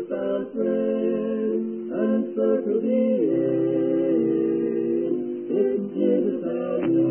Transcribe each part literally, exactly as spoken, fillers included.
felt friend, and so to the end, it's Jesus and me.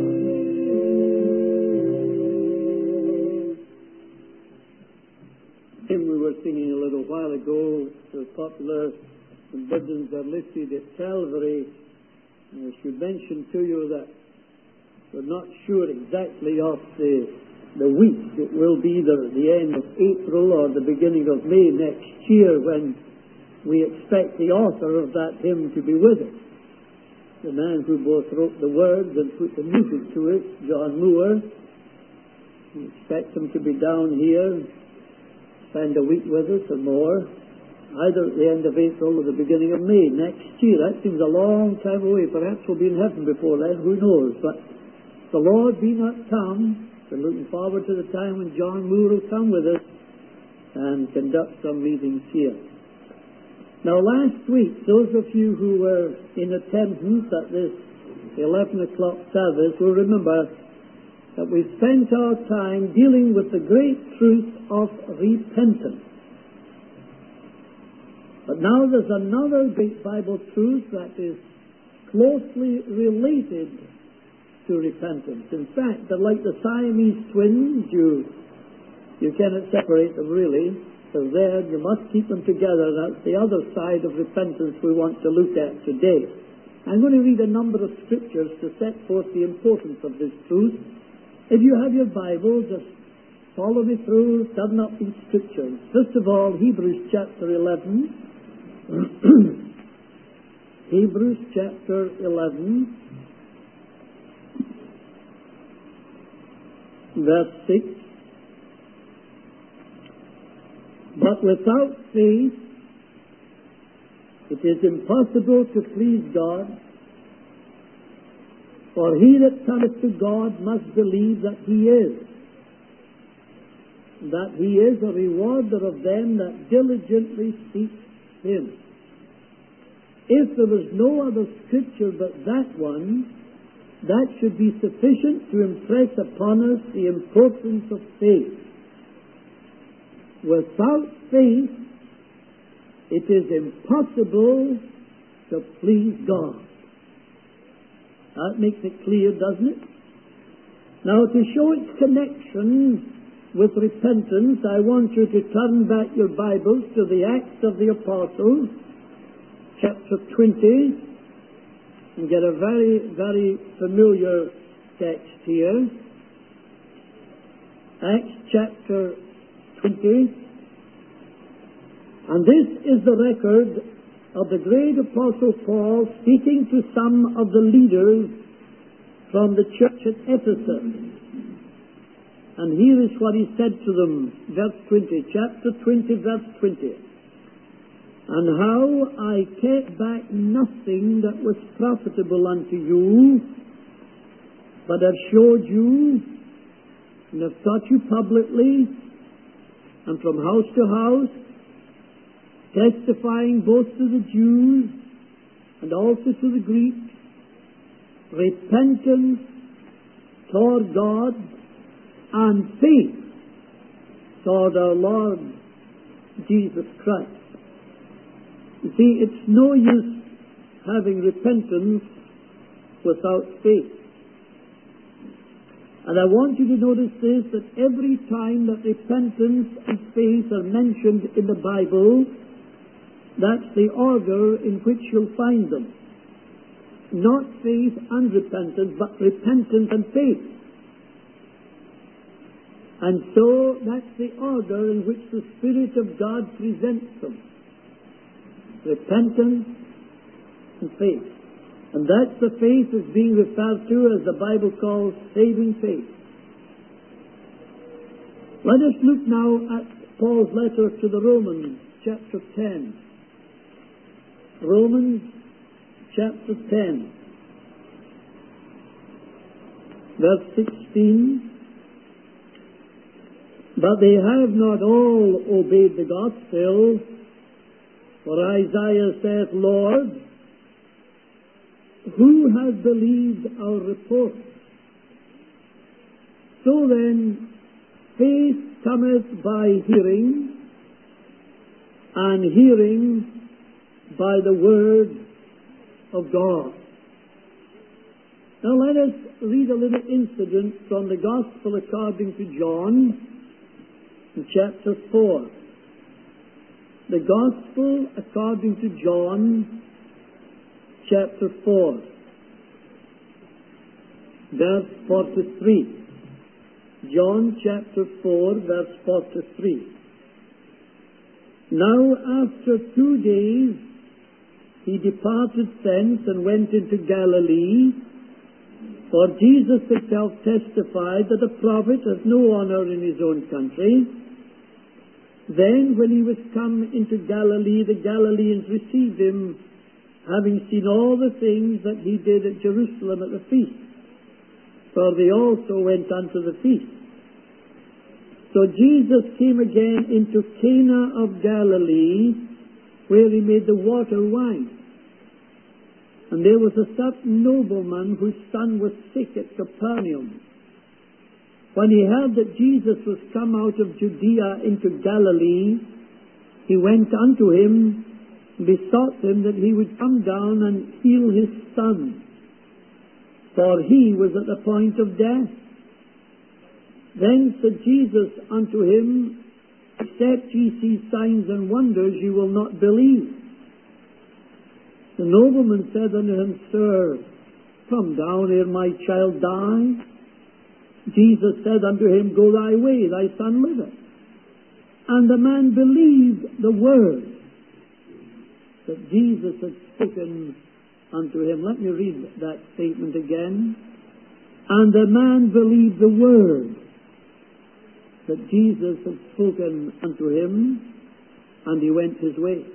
Hymn we were singing a little while ago, the popular burdens are lifted at Calvary. I should mention to you that we're not sure exactly of the, the week. It will be the, the end of April or the beginning of May next year when we expect the author of that hymn to be with us. The man who both wrote the words and put the music to it, John Moore. We expect him to be down here, spend a week with us or more, either at the end of April or the beginning of May next year. That seems a long time away. Perhaps we'll be in heaven before then, who knows. But the Lord be not come. We're looking forward to the time when John Moore will come with us and conduct some meetings here. Now, last week, those of you who were in attendance at this eleven o'clock service will remember that we spent our time dealing with the great truth of repentance. But now there's another great Bible truth that is closely related to repentance. In fact, they're like the Siamese twins. You, you cannot separate them really. They're there, you must keep them together. That's the other side of repentance we want to look at today. I'm going to read a number of scriptures to set forth the importance of this truth. If you have your Bible, just follow me through, turn up these scriptures. First of all, Hebrews chapter eleven. Hebrews chapter eleven, verse six. But without faith, it is impossible to please God. For he that cometh to God must believe that he is, that he is a rewarder of them that diligently seek him. If there was no other scripture but that one, that should be sufficient to impress upon us the importance of faith. Without faith, it is impossible to please God. That makes it clear, doesn't it? Now, to show its connection with repentance, I want you to turn back your Bibles to the Acts of the Apostles, chapter twenty, and get a very, very familiar text here. Acts chapter twenty. And this is the record of the great Apostle Paul speaking to some of the leaders from the church at Ephesus. And here is what he said to them, verse twenty, chapter twenty, verse twenty. And how I kept back nothing that was profitable unto you, but have showed you, and have taught you publicly, and from house to house, testifying both to the Jews and also to the Greeks, repentance toward God and faith toward our Lord Jesus Christ. You see, it's no use having repentance without faith. And I want you to notice this, that every time that repentance and faith are mentioned in the Bible, that's the order in which you'll find them. Not faith and repentance, but repentance and faith. And so that's the order in which the Spirit of God presents them. Repentance and faith. And that's the faith that's being referred to as the Bible calls saving faith. Let us look now at Paul's letter to the Romans, chapter ten. Romans, chapter ten, verse sixteen. But they have not all obeyed the gospel, for Isaiah saith, Lord, who has believed our report? So then, faith cometh by hearing, and hearing by the word of God. Now let us read a little incident from the Gospel according to John, in chapter four. The Gospel according to John, chapter four, verse forty-three. John chapter four, verse forty-three. Now after two days he departed thence and went into Galilee, for Jesus himself testified that a prophet has no honour in his own country. Then when he was come into Galilee, the Galileans received him, having seen all the things that he did at Jerusalem at the feast. For they also went unto the feast. So Jesus came again into Cana of Galilee, where he made the water wine. And there was a certain nobleman whose son was sick at Capernaum. When he heard that Jesus was come out of Judea into Galilee, he went unto him, and besought him that he would come down and heal his son, for he was at the point of death. Then said Jesus unto him, Except ye see signs and wonders, ye will not believe. The nobleman said unto him, Sir, come down ere my child die. Jesus said unto him, Go thy way, thy son liveth. And the man believed the word that Jesus had spoken unto him. Let me read that statement again. And the man believed the word that Jesus had spoken unto him, and he went his way.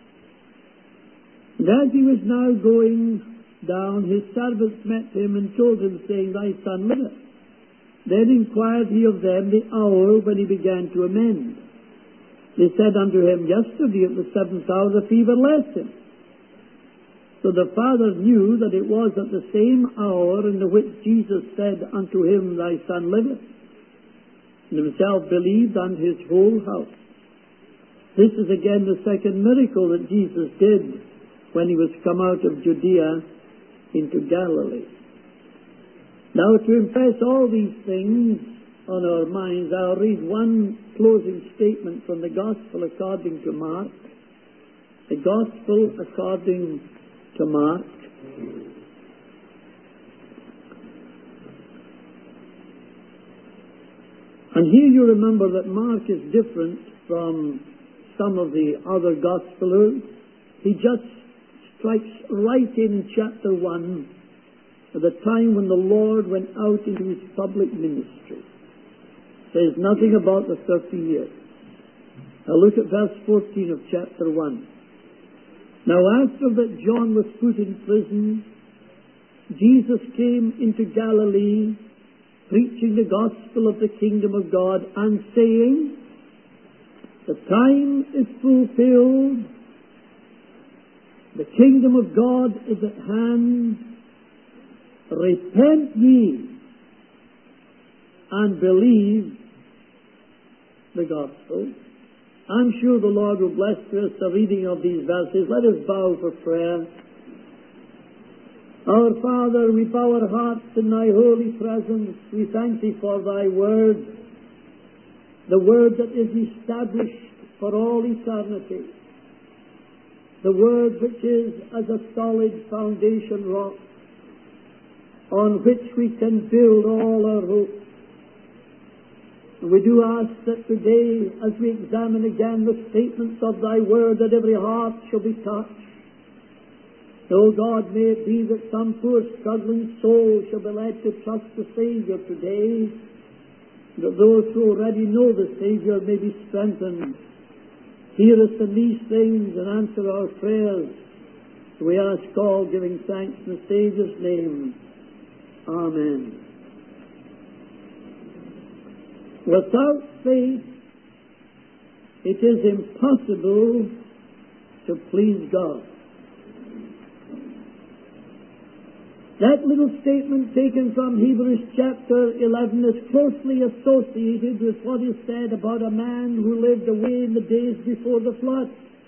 And as he was now going down, his servants met him and told him, saying, Thy son liveth. Then inquired he of them the hour when he began to amend. They said unto him, Yesterday at the seventh hour the fever left him. So the father knew that it was at the same hour in the which Jesus said unto him, Thy son liveth, and himself believed, and his whole house. This is again the second miracle that Jesus did when he was come out of Judea into Galilee. Now, to impress all these things on our minds, I'll read one closing statement from the Gospel according to Mark. The Gospel according to Mark. And here you remember that Mark is different from some of the other Gospelers. He just strikes right in chapter one at the time when the Lord went out into his public ministry. Says nothing about the thirty years. Now look at verse fourteen of chapter one. Now after that John was put in prison, Jesus came into Galilee, preaching the gospel of the kingdom of God, and saying, The time is fulfilled, the kingdom of God is at hand, repent ye and believe the gospel. I'm sure the Lord will bless to us the reading of these verses. Let us bow for prayer. Our Father, we bow our hearts in thy holy presence. We thank thee for thy word, the word that is established for all eternity, the word which is as a solid foundation rock on which we can build all our hopes. And we do ask that today, as we examine again the statements of thy word, that every heart shall be touched. O God, may it be that some poor struggling soul shall be led to trust the Saviour today, that those who already know the Saviour may be strengthened. Hear us in these things and answer our prayers. We ask all, giving thanks in the Saviour's name. Amen. Without faith, it is impossible to please God. That little statement taken from Hebrews chapter eleven is closely associated with what is said about a man who lived away in the days before the flood.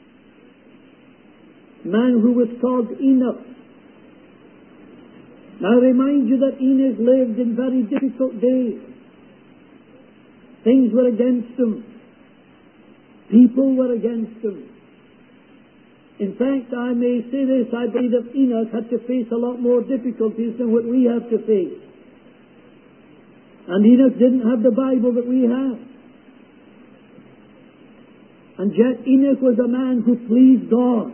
man who was called Enoch. Now I remind you that Enoch lived in very difficult days. Things were against him. People were against him. In fact, I may say this, I believe that Enoch had to face a lot more difficulties than what we have to face. And Enoch didn't have the Bible that we have. And yet Enoch was a man who pleased God.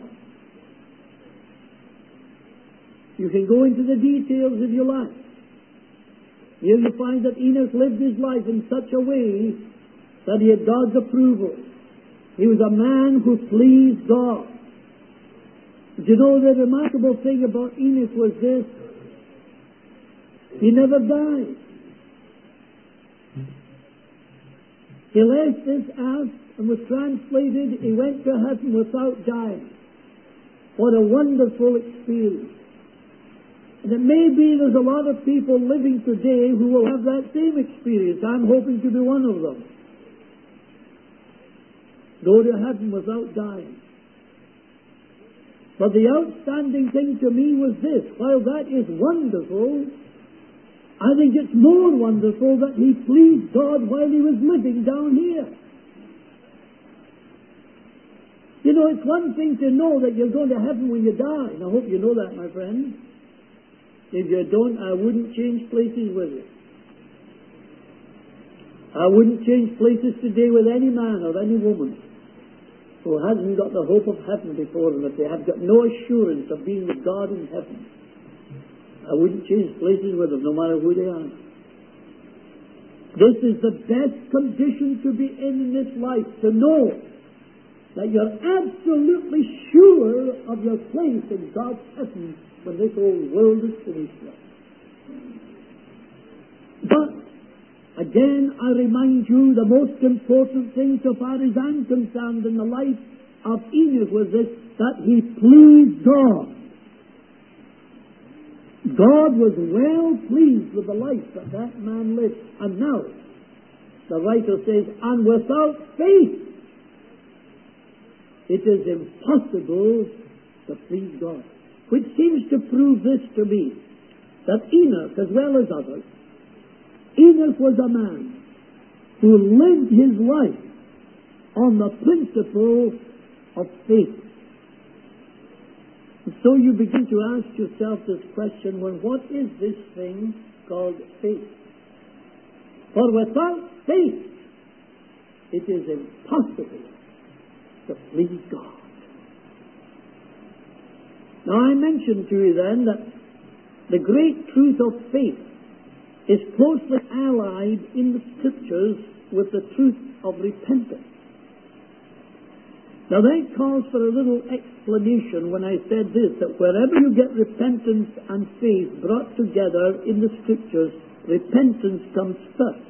You can go into the details if you like. Here you find that Enoch lived his life in such a way that he had God's approval. He was a man who pleased God. But you know, the remarkable thing about Enoch was this: he never died. He left this earth and was translated. He went to heaven without dying. What a wonderful experience. And it may be there's a lot of people living today who will have that same experience. I'm hoping to be one of them. Go to heaven without dying. But the outstanding thing to me was this: while that is wonderful, I think it's more wonderful that he pleased God while he was living down here. You know, it's one thing to know that you're going to heaven when you die. And I hope you know that, my friend. If you don't, I wouldn't change places with you. I wouldn't change places today with any man or any woman who hasn't got the hope of heaven before them, if they have got no assurance of being with God in heaven. I wouldn't change places with them, no matter who they are. This is the best condition to be in in this life, to know that you're absolutely sure of your place in God's heaven when this old world is finished with. But, again, I remind you, the most important thing so far as I'm concerned in the life of Enoch was this: that he pleased God. God was well pleased with the life that that man lived. And now, the writer says, and without faith, it is impossible to please God. Which seems to prove this to me, that Enoch, as well as others, Enoch was a man who lived his life on the principle of faith. And so you begin to ask yourself this question: well, what is this thing called faith? For without faith, it is impossible to please God. Now I mentioned to you then that the great truth of faith is closely allied in the Scriptures with the truth of repentance. Now that calls for a little explanation when I said this, that wherever you get repentance and faith brought together in the Scriptures, repentance comes first.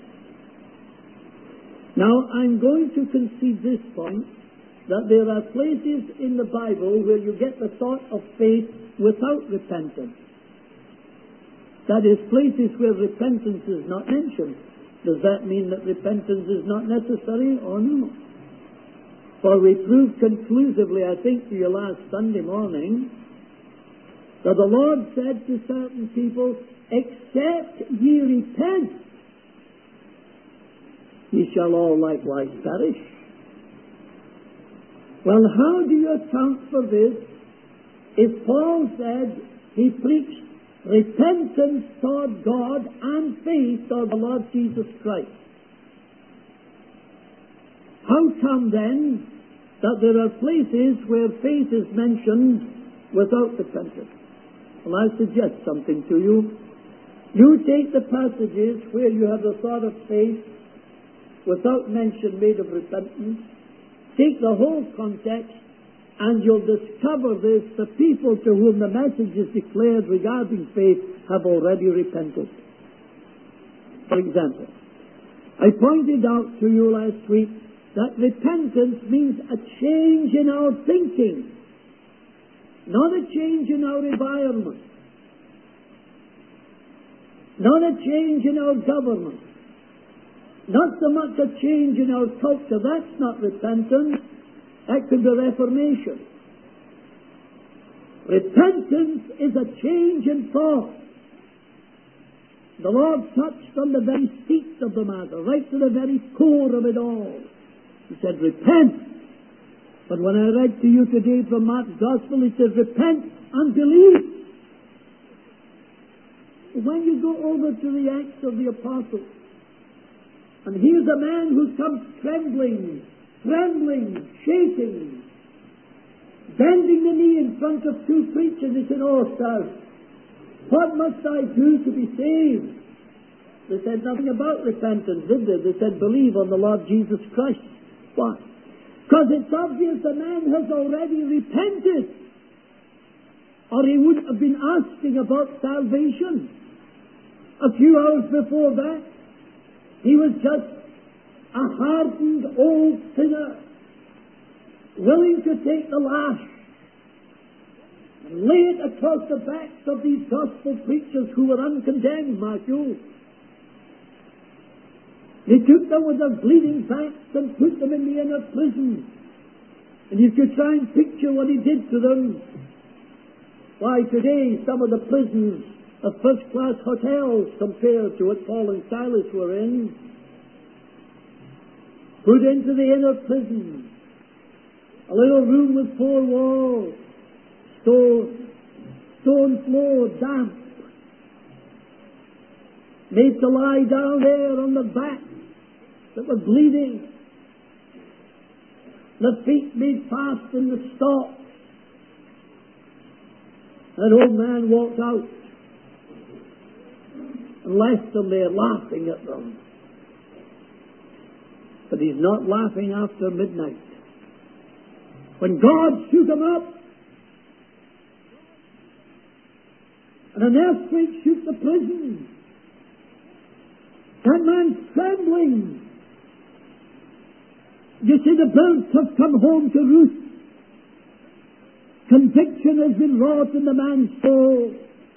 Now I'm going to concede this point, that there are places in the Bible where you get the thought of faith without repentance. That is, places where repentance is not mentioned. Does that mean that repentance is not necessary? Oh no. For we proved conclusively, I think to you last Sunday morning, that the Lord said to certain people, except ye repent, ye shall all likewise perish. Well, how do you account for this if Paul said he preached repentance toward God and faith toward the Lord Jesus Christ? How come then that there are places where faith is mentioned without repentance? Well, I suggest something to you. You take the passages where you have the thought of faith without mention made of repentance, take the whole context, and you'll discover this: the people to whom the message is declared regarding faith have already repented. For example, I pointed out to you last week that repentance means a change in our thinking, not a change in our environment, not a change in our government, not so much a change in our culture. That's not repentance. That could be reformation. Repentance is a change in thought. The Lord touched on the very seat of the matter, right to the very core of it all. He said, repent. But when I read to you today from Mark's Gospel, it says, repent and believe. When you go over to the Acts of the Apostles, and here's a man who comes trembling, trembling, shaking, bending the knee in front of two preachers, he said, oh, sir, what must I do to be saved? They said nothing about repentance, did they? They said, believe on the Lord Jesus Christ. Why? Because it's obvious the man has already repented, or he wouldn't have been asking about salvation. A few hours before that, he was just a hardened old sinner, willing to take the lash and lay it across the backs of these gospel preachers who were uncondemned, mark you. They took them with their bleeding backs and put them in the inner prison. And if you try and picture what he did to them, why, today some of the prisons are first-class hotels compared to what Paul and Silas were in. Put into the inner prison, a little room with four walls, stone, stone floor, damp, made to lie down there on the back that were bleeding, the feet made fast in the stocks. That old man walked out and left them there laughing at them. But he's not laughing after midnight, when God shook him up and an earthquake shook the prison. That man's trembling. You see, the birds have come home to roost. Conviction has been wrought in the man's soul.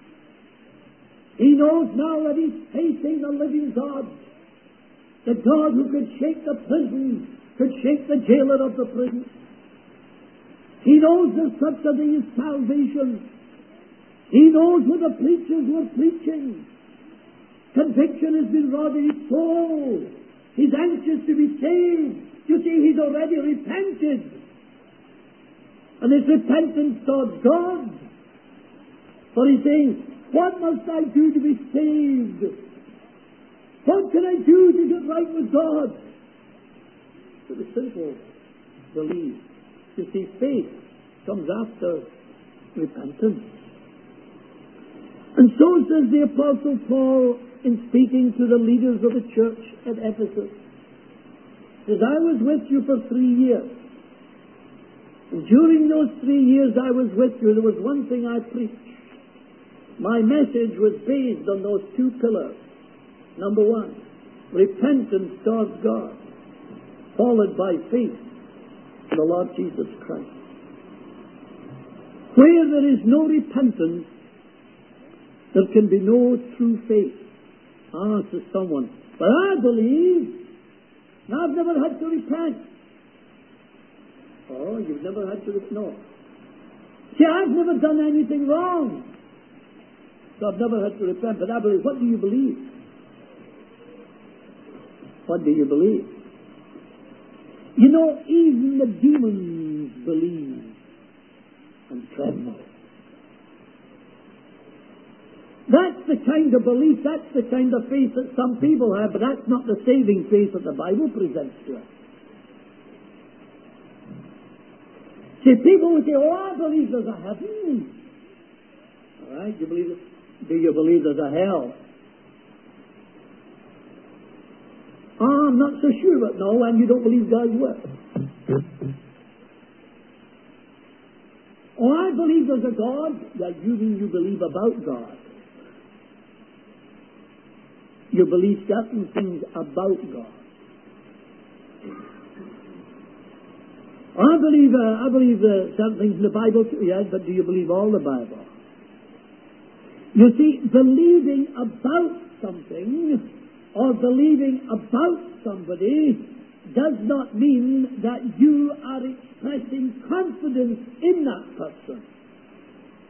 He knows now that he's facing the living God. The God who could shake the prison, could shake the jailer of the prison. He knows there's such a thing as salvation. He knows what the preachers were preaching. Conviction has been wrought in his soul. He's anxious to be saved. You see, he's already repented. And his repentance towards God. For he's saying, what must I do to be saved? What can I do to get right with God? It was simple. Believe. You see, faith comes after repentance. And so says the Apostle Paul in speaking to the leaders of the church at Ephesus. He says, I was with you for three years. And during those three years I was with you, there was one thing I preached. My message was based on those two pillars. Number one, repentance towards God, followed by faith in the Lord Jesus Christ. Where there is no repentance, there can be no true faith. Ah, says someone, but I believe, and I've never had to repent. Oh, you've never had to repent? No. See, I've never done anything wrong, so I've never had to repent, but I believe. What do you believe? What do you believe? You know, even the demons believe and tremble. That's the kind of belief, that's the kind of faith that some people have, but that's not the saving faith that the Bible presents to us. See, people will say, oh, I believe there's a heaven. All right, you believe it? Do you believe there's a hell? Oh, I'm not so sure, but no, and you don't believe God's word. Oh, I believe there's a God. Yeah, you mean you believe about God. You believe certain things about God. I believe, uh, I believe uh, certain things in the Bible too, yes, but do you believe all the Bible? You see, believing about something or believing about somebody does not mean that you are expressing confidence in that person.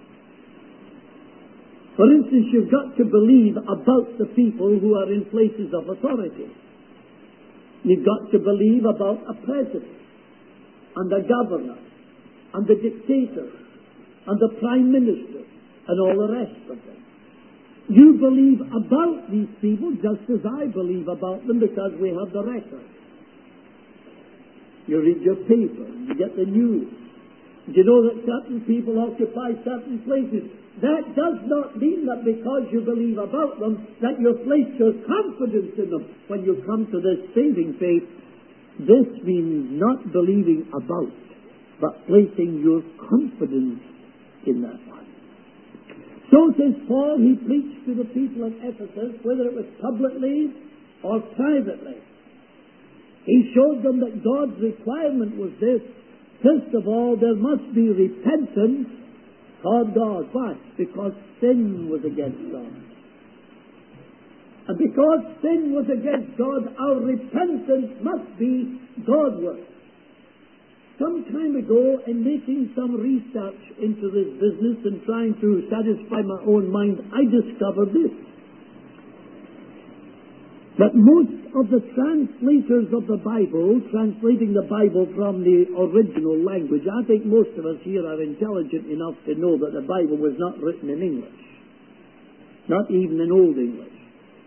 For instance, you've got to believe about the people who are in places of authority. You've got to believe about a president and a governor and the dictator and the prime minister and all the rest of them. You believe about these people just as I believe about them, because we have the record. You read your paper, you get the news. You know that certain people occupy certain places. That does not mean that because you believe about them, that you place your confidence in them. When you come to this saving faith, this means not believing about, but placing your confidence in that one. So says Paul, he preached to the people of Ephesus, whether it was publicly or privately. He showed them that God's requirement was this: first of all, there must be repentance toward God. Why? Because sin was against God. And because sin was against God, our repentance must be Godward. Some time ago, in making some research into this business and trying to satisfy my own mind, I discovered this: that most of the translators of the Bible, translating the Bible from the original language, I think most of us here are intelligent enough to know that the Bible was not written in English, not even in Old English.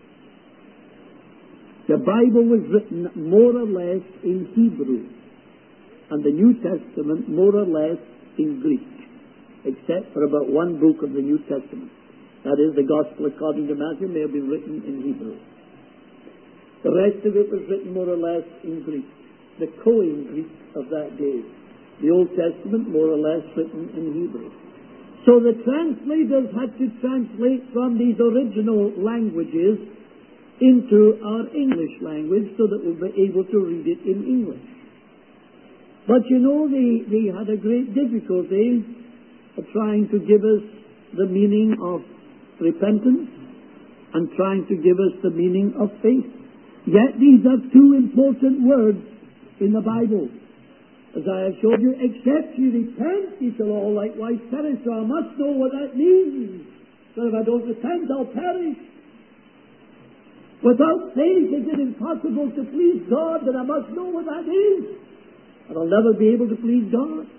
The Bible was written more or less in Hebrew, and the New Testament more or less in Greek, except for about one book of the New Testament. That is, the Gospel according to Matthew may have been written in Hebrew. The rest of it was written more or less in Greek, the Koine Greek of that day. The Old Testament more or less written in Hebrew. So the translators had to translate from these original languages into our English language so that we'll be able to read it in English. But you know, they, they had a great difficulty of trying to give us the meaning of repentance and trying to give us the meaning of faith. Yet these are two important words in the Bible. As I have showed you, except ye repent, ye shall all likewise perish. So I must know what that means. So if I don't repent, I'll perish. Without faith, is it impossible to please God? Then I must know what that is. And I'll never be able to please God.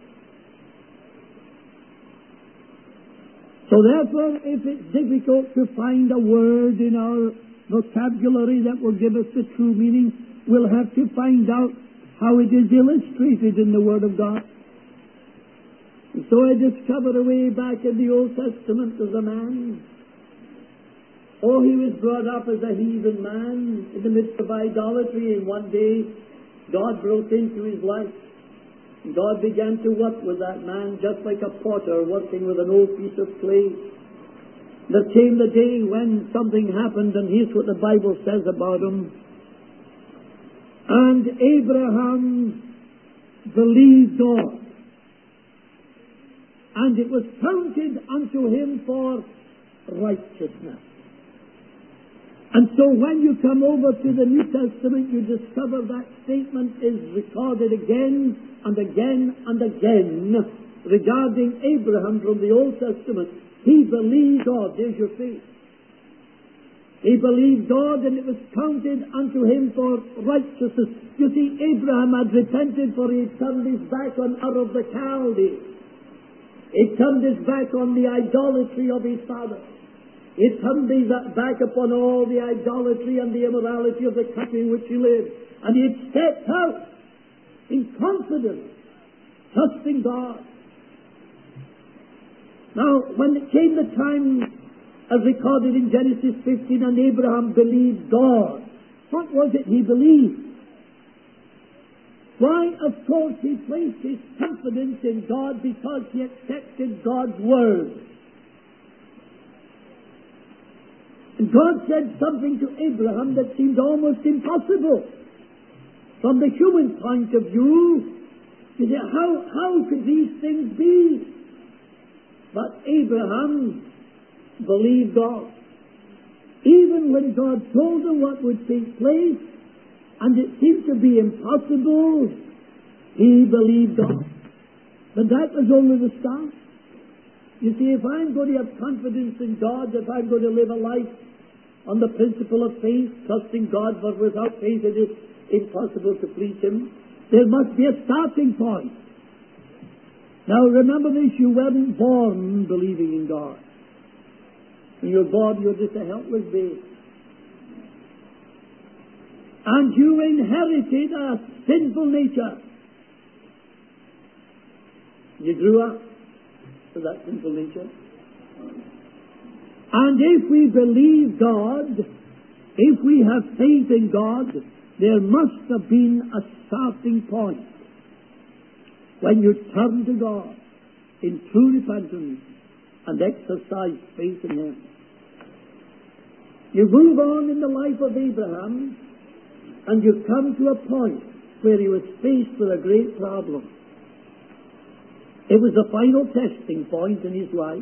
So therefore, if it's difficult to find a word in our vocabulary that will give us the true meaning, we'll have to find out how it is illustrated in the Word of God. And so I discovered a way back in the Old Testament as a man. Oh, he was brought up as a heathen man in the midst of idolatry, and one day God broke into his life. And God began to work with that man just like a potter working with an old piece of clay. There came the day when something happened, and here's what the Bible says about him. And Abraham believed God, and it was counted unto him for righteousness. And so when you come over to the New Testament, you discover that statement is recorded again and again and again regarding Abraham from the Old Testament. He believed God. There's your faith. He believed God, and it was counted unto him for righteousness. You see, Abraham had repented, for he had turned his back on Ur of the Chaldees. He turned his back on the idolatry of his father. He turned his back upon all the idolatry and the immorality of the country in which he lived. And he had stepped out in confidence, trusting God. Now, when it came the time, as recorded in Genesis fifteen, and Abraham believed God, what was it he believed? Why, of course, he placed his confidence in God because he accepted God's word. And God said something to Abraham that seemed almost impossible. From the human point of view, you say, how, how could these things be? But Abraham believed God. Even when God told him what would take place, and it seemed to be impossible, he believed God. But that was only the start. You see, if I'm going to have confidence in God, if I'm going to live a life on the principle of faith, trusting God, for without faith it is impossible to please Him, there must be a starting point. Now remember this, you weren't born believing in God. When you're born, you're just a helpless babe. And you inherited a sinful nature. You grew up with that sinful nature. And if we believe God, if we have faith in God, there must have been a starting point when you turn to God in true repentance and exercise faith in Him. You move on in the life of Abraham, and you come to a point where he was faced with a great problem. It was the final testing point in his life.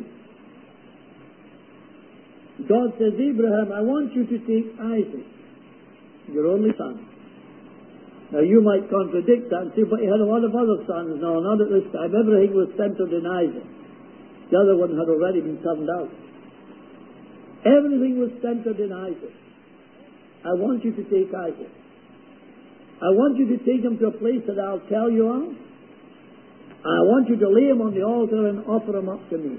God says, Abraham, I want you to take Isaac, your only son. Now you might contradict that and say, but he had a lot of other sons. No, not at this time. Everything was centered in Isaac. The other one had already been turned out. Everything was centered in Isaac. I want you to take Isaac. I want you to take him to a place that I'll tell you of. I want you to lay him on the altar and offer him up to me.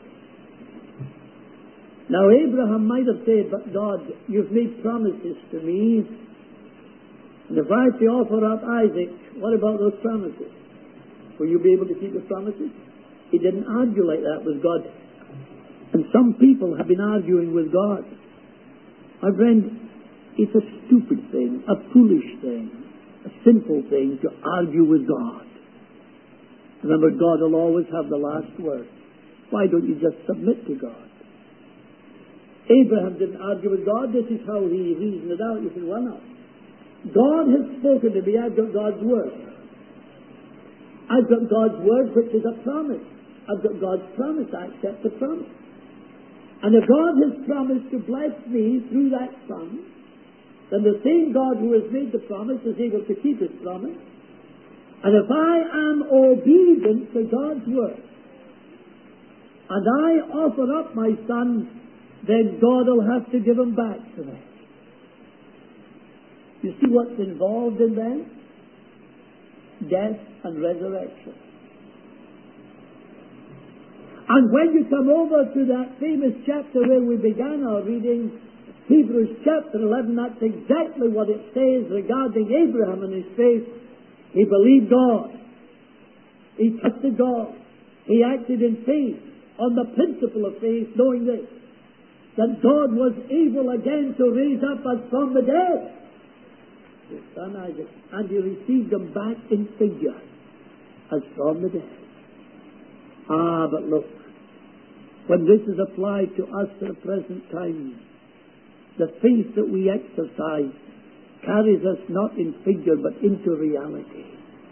Now Abraham might have said, but God, you've made promises to me, and if I have to offer up Isaac, what about those promises? Will you be able to keep the promises? He didn't argue like that with God. And some people have been arguing with God. My friend, it's a stupid thing, a foolish thing, a sinful thing to argue with God. Remember, God will always have the last word. Why don't you just submit to God? Abraham didn't argue with God. This is how he reasoned it out. You said, well, no. God has spoken to me. I've got God's word. I've got God's word, which is a promise. I've got God's promise. I accept the promise. And if God has promised to bless me through that son, then the same God who has made the promise is able to keep His promise. And if I am obedient to God's word, and I offer up my son, then God will have to give him back to me. You see what's involved in that? Death and resurrection. And when you come over to that famous chapter where we began our reading, Hebrews chapter eleven, that's exactly what it says regarding Abraham and his faith. He believed God. He trusted God. He acted in faith on the principle of faith, knowing this, that God was able again to raise up us from the dead, his son Isaac, and he received them back in figure as from the dead. Ah, but look, when this is applied to us at the present time, the faith that we exercise carries us not in figure but into reality.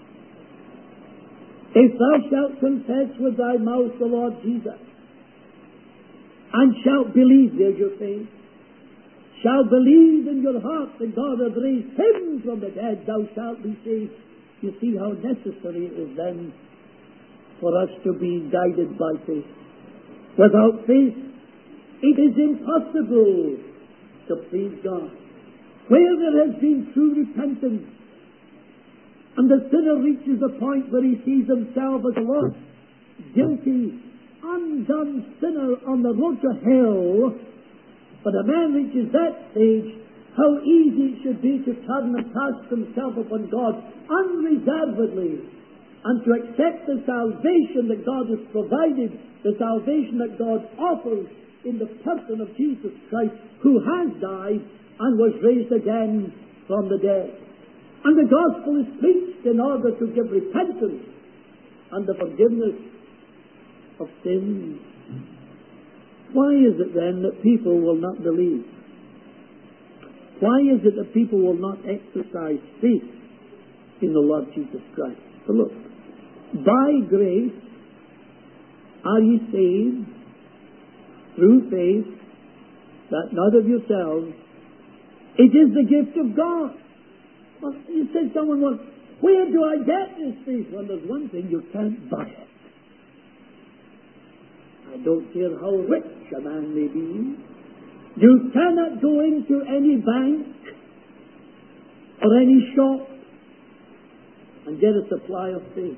If thou shalt confess with thy mouth the Lord Jesus, and shalt believe, there's your faith, shalt believe in your heart that God hath raised him from the dead, thou shalt be saved. You see how necessary it is then for us to be guided by faith. Without faith, it is impossible to please God. Where there has been true repentance, and the sinner reaches a point where he sees himself as a lost, guilty, undone sinner on the road to hell, but a man reaches that stage, how easy it should be to turn and cast himself upon God unreservedly, and to accept the salvation that God has provided, the salvation that God offers in the person of Jesus Christ, who has died and was raised again from the dead. And the gospel is preached in order to give repentance and the forgiveness of sins. Why is it then that people will not believe? Why is it that people will not exercise faith in the Lord Jesus Christ? So look, by grace are ye saved through faith, that not of yourselves, it is the gift of God. Well, you say someone, well, where do I get this faith? Well, there's one thing, you can't buy it. I don't care how rich a man may be. You cannot go into any bank or any shop and get a supply of faith.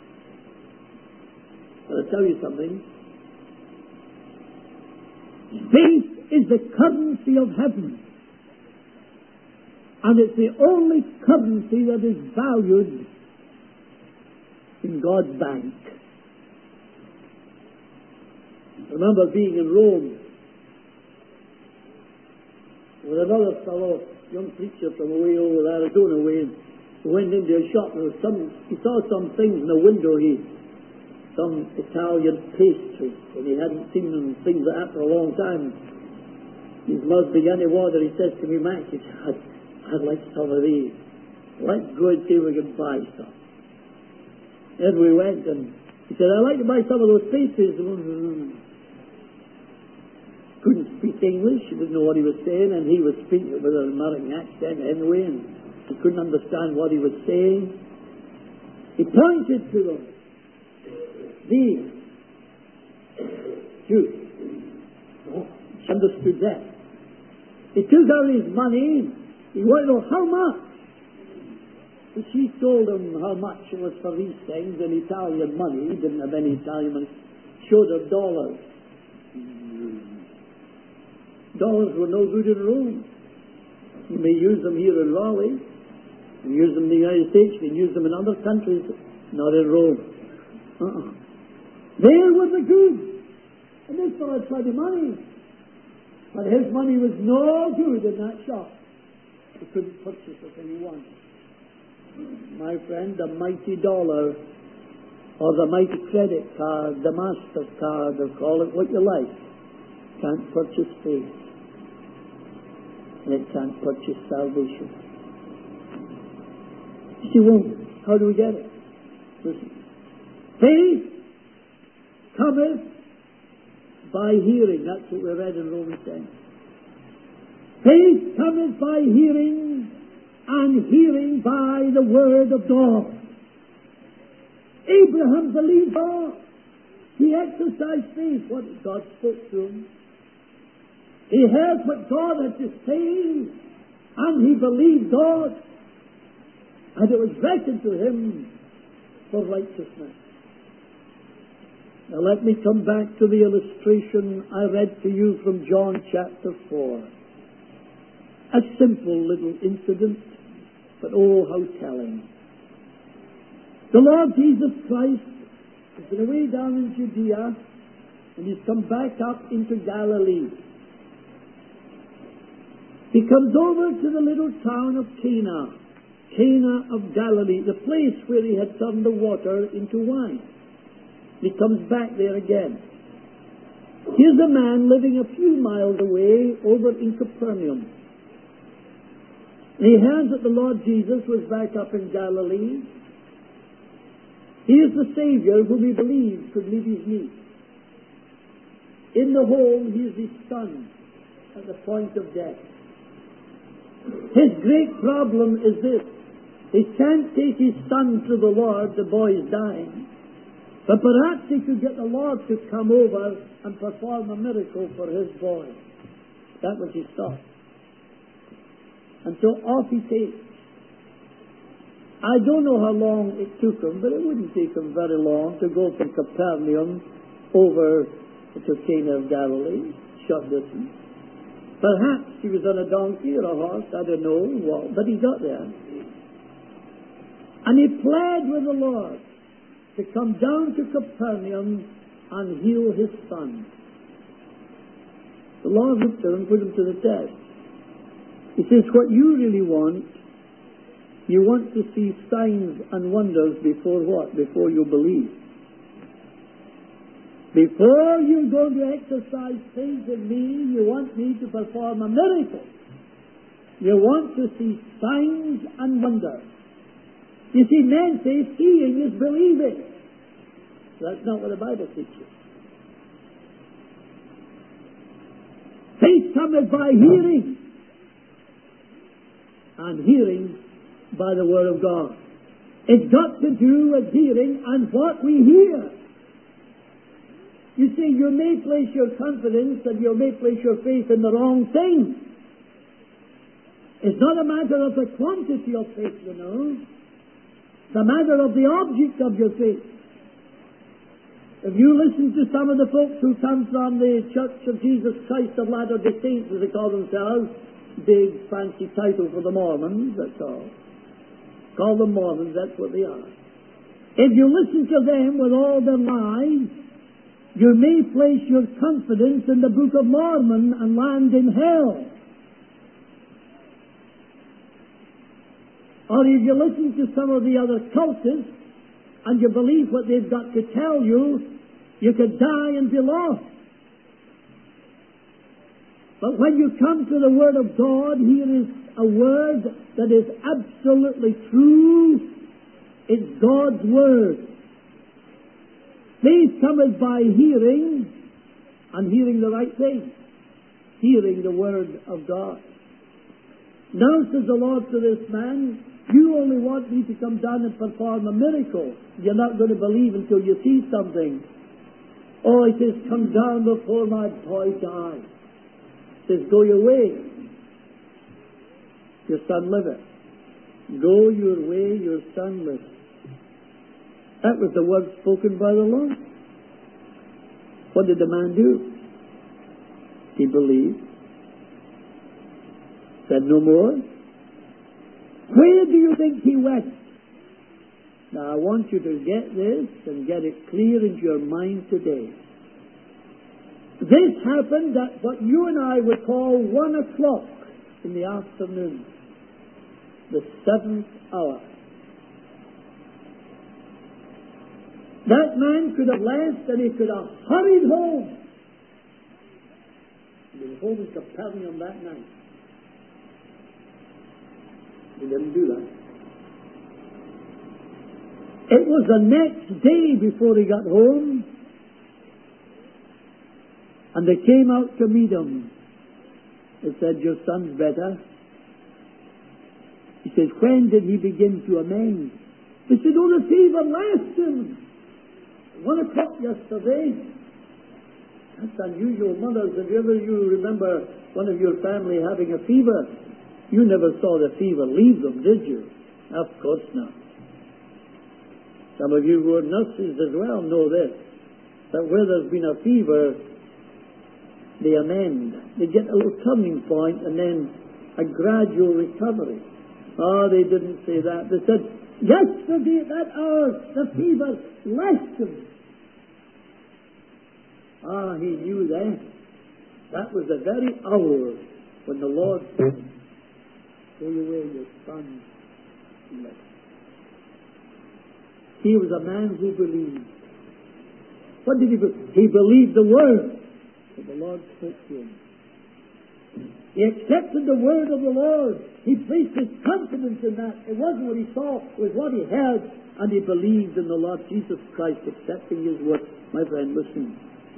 But I'll tell you something. Faith is the currency of heaven. And it's the only currency that is valued in God's bank. I remember being in Rome with another fellow, young preacher from away over Arizona way, who went into a shop and there was some, he saw some things in the window, he, some Italian pastry, and he hadn't seen them, things like that for a long time. His mouth began to water. He says to me, Max, he said, I'd, I'd like some of these. Let's go and see if we can buy some. And we went, and he said, I'd like to buy some of those pastries. Couldn't speak English, he didn't know what he was saying, and he was speaking with an American accent anyway, and he couldn't understand what he was saying. He pointed to them. These. Jews. Oh, he understood that. He took out his money. He wanted to know how much. And she told him how much it was for these things in Italian money. He didn't have any Italian money. Showed her dollars. Dollars were no good in Rome. You may use them here in Raleigh. You use them in the United States. You can use them in other countries. Not in Rome. Uh-uh. There was the goods. And this fellow had plenty of money. But his money was no good in that shop. He couldn't purchase the thing he wanted. My friend, the mighty dollar, or the mighty credit card, the MasterCard, or call it what you like, can't purchase faith. And it can't purchase salvation. You see, well, how do we get it? Listen. Faith cometh by hearing. That's what we read in Romans ten. Faith cometh by hearing, and hearing by the word of God. Abraham believed God. He exercised faith. What God spoke to him. He heard what God had to say, and he believed God, and it was reckoned to him for righteousness. Now let me come back to the illustration I read to you from John chapter four. A simple little incident, but oh, how telling. The Lord Jesus Christ has been away down in Judea, and he's come back up into Galilee. He comes over to the little town of Cana, Cana of Galilee, the place where he had turned the water into wine. He comes back there again. Here's a man living a few miles away over in Capernaum. He heard that the Lord Jesus was back up in Galilee. He is the Savior whom he believed could meet his needs. In the home, he is his son at the point of death. His great problem is this. He can't take his son to the Lord, the boy is dying. But perhaps he could get the Lord to come over and perform a miracle for his boy. That was his thought. And so off he takes. I don't know how long it took him, but it wouldn't take him very long to go from Capernaum over to Cana of Galilee, short distance. Perhaps he was on a donkey or a horse, I don't know what, but he got there. And he pled with the Lord to come down to Capernaum and heal his son. The Lord looked at him and put him to the test. He says, what you really want, you want to see signs and wonders before what? Before you believe. Before you're going to exercise faith in me, you want me to perform a miracle. You want to see signs and wonders. You see, men say seeing is believing. That's not what the Bible teaches. Faith cometh by hearing, and hearing by the Word of God. It's got to do with hearing and what we hear. You see, you may place your confidence and you may place your faith in the wrong thing. It's not a matter of the quantity of faith, you know. It's a matter of the object of your faith. If you listen to some of the folks who come from the Church of Jesus Christ of Latter-day Saints, as they call themselves, big fancy title for the Mormons, that's all. Call them Mormons, that's what they are. If you listen to them with all their lies, you may place your confidence in the Book of Mormon and land in hell. Or if you listen to some of the other cultists and you believe what they've got to tell you, you could die and be lost. But when you come to the Word of God, here is a Word that is absolutely true. It's God's Word. Faith cometh by hearing, and hearing the right thing. Hearing the Word of God. Now says the Lord to this man, you only want me to come down and perform a miracle. You're not going to believe until you see something. Oh, he says, come down before my boy die. He says, go your way. Your son liveth. Go your way, your son liveth. That was the word spoken by the Lord. What did the man do? He believed. Said no more. Where do you think he went? Now I want you to get this and get it clear into your mind today. This happened at what you and I would call one o'clock in the afternoon. The seventh hour. That man could have left and he could have hurried home. He was home in Capernaum that night. He didn't do that. It was the next day before he got home, and they came out to meet him. They said, your son's better. He says, when did he begin to amend? They said, oh, the fever left him. One o'clock yesterday. That's unusual. Mothers, if ever you remember one of your family having a fever, you never saw the fever leave them, did you? Of course not. Some of you who are nurses as well know this, that where there's been a fever, they amend. They get a little turning point and then a gradual recovery. Oh, they didn't say that. They said, yesterday at that hour, the fever left him. Ah, he knew that. That was the very hour when the Lord said, go away, your son left. He was a man who believed. What did he believe? He believed the word that the Lord spoke to him. He accepted the word of the Lord. He placed his confidence in that. It wasn't what he saw, it was what he heard. And he believed in the Lord Jesus Christ, accepting his word. My friend, listen.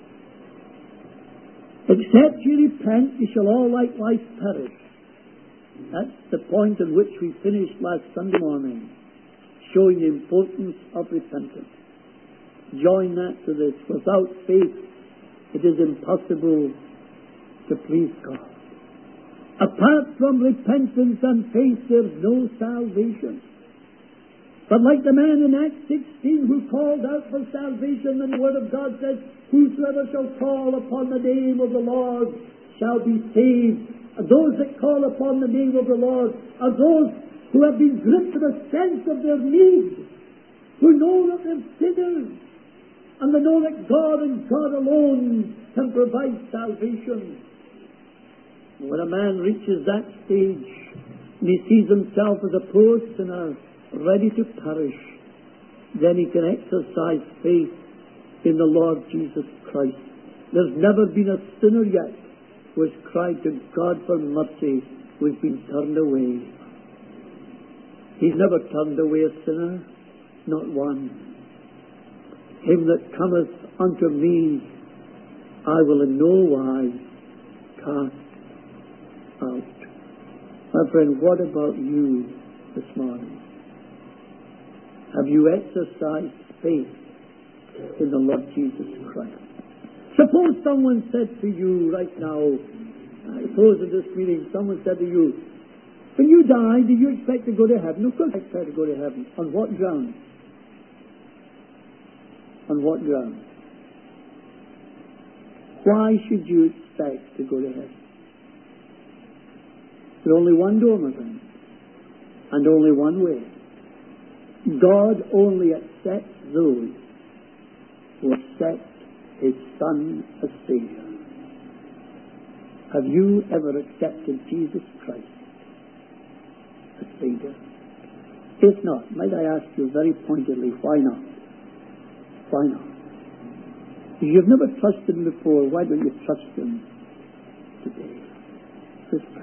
Except ye repent, ye shall all likewise perish. That's the point at which we finished last Sunday morning, showing the importance of repentance. Join that to this. Without faith, it is impossible to please God. Apart from repentance and faith, there's no salvation. But like the man in Acts sixteen who called out for salvation, and the Word of God says, whosoever shall call upon the name of the Lord shall be saved. And those that call upon the name of the Lord are those who have been gripped with a sense of their need, who know that they're sinners, and they know that God and God alone can provide salvation. When a man reaches that stage, and he sees himself as a poor sinner, ready to perish, then he can exercise faith in the Lord Jesus Christ. There's never been a sinner yet who has cried to God for mercy, who has been turned away. He's never turned away a sinner, not one. Him that cometh unto me, I will in no wise cast out. My friend, what about you this morning? Have you exercised faith in the Lord Jesus Christ? Suppose someone said to you right now, I suppose at this meeting, someone said to you, when you die, do you expect to go to heaven? Of course I expect to go to heaven. On what ground? On what ground? Why should you expect to go to heaven? There's only one door, my friend, and only one way. God only accepts those who accept His Son as Savior. Have you ever accepted Jesus Christ as Savior? If not, might I ask you very pointedly, why not? Why not? If you've never trusted Him before, why don't you trust Him today? Let's pray.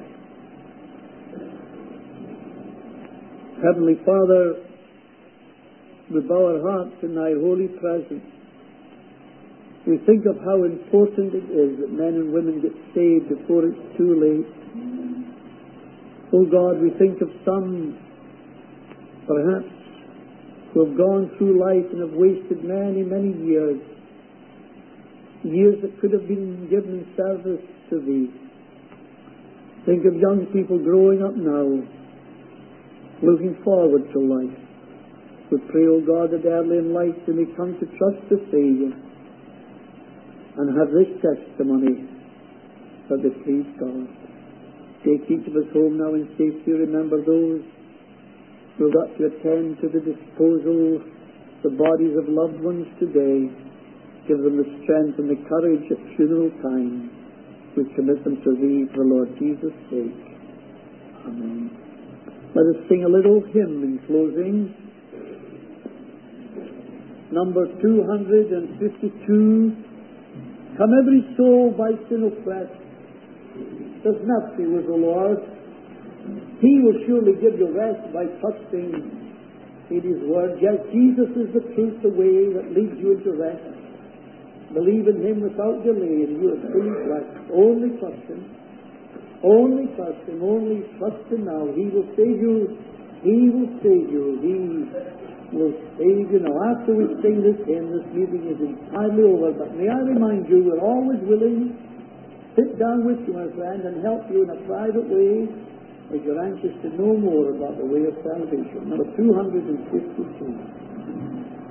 Heavenly Father, we bow our hearts in Thy holy presence. We think of how important it is that men and women get saved before it's too late. Oh God, we think of some, perhaps, who have gone through life and have wasted many, many years, years that could have been given in service to Thee. Think of young people growing up now, looking forward to life. We pray, O God, that early in life they may come to trust the Saviour and have this testimony that they please God. Take each of us home now in safety. Remember those who have got to attend to the disposal of the bodies of loved ones today. Give them the strength and the courage at funeral time. We commit them to Thee for the Lord Jesus' sake. Amen. Let us sing a little hymn in closing. Number two hundred fifty-two. Come every soul by sin oppressed, there's mercy with the Lord. He will surely give you rest by trusting in His word. Yes, Jesus is the truth, the way that leads you into rest. Believe in Him without delay and you are fully blessed. Only trust Him. Only trust Him. Only trust Him now. He will save you. He will save you. He will save you now. After we sing this hymn, this meeting is entirely over. But may I remind you, we're always willing to sit down with you, my friend, and help you in a private way if you're anxious to know more about the way of salvation. Number two hundred fifty-two.